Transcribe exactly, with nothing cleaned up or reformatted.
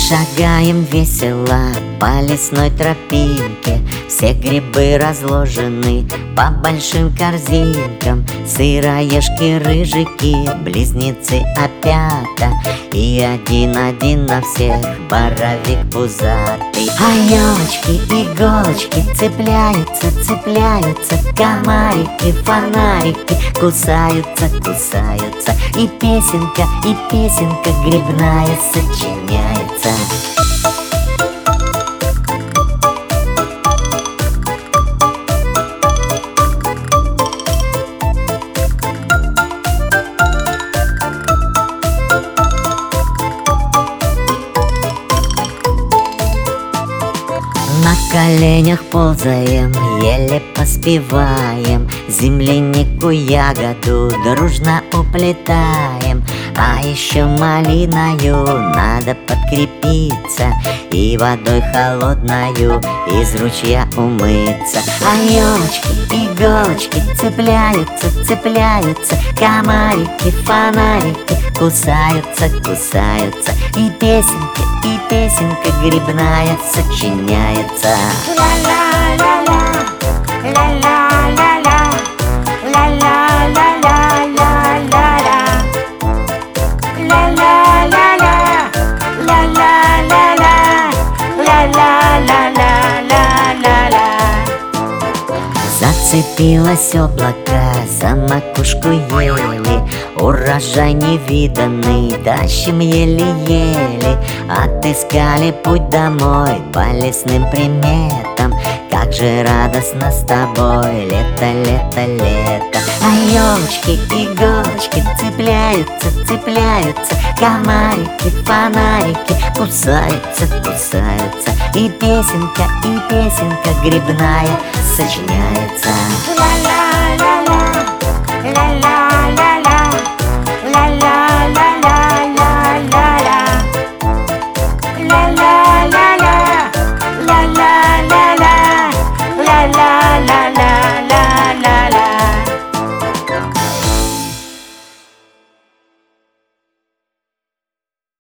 Шагаем весело по лесной тропинке, все грибы разложены по большим корзинкам. Сыроежки, рыжики, близнецы опята, и один-один на всех боровик пузатый. А елочки, иголочки цепляются, цепляются, комарики, фонарики кусаются, кусаются. И песенка, и песенка грибная сочиняется. На коленях ползаем, еле поспеваем, землянику, ягоду дружно уплетаем. А еще малиною надо подкрепиться и водой холодною из ручья умыться. А елочки, иголочки цепляются, цепляются, комарики, фонарики кусаются, кусаются. И песенка, и песенка грибная сочиняется. Ла-ла-ла-ла, ла-ла-ла-ла, ла-ла-ла-ла-ла-ла-ла, ла-ла-ла-ла, ла-ла-ла-ла, ла-ла-ла-ла-ла-ла-ла. Зацепилось облако за макушку ели, урожай невиданный тащим еле-еле. Отыскали путь домой по лесным приметам, как же радостно с тобой лето, лето, лето. А елочки, иголочки цепляются, цепляются, комарики, фонарики кусаются, кусаются. И песенка, и песенка грибная сочиняется. Ла-ла-ла-ла, ла-ла.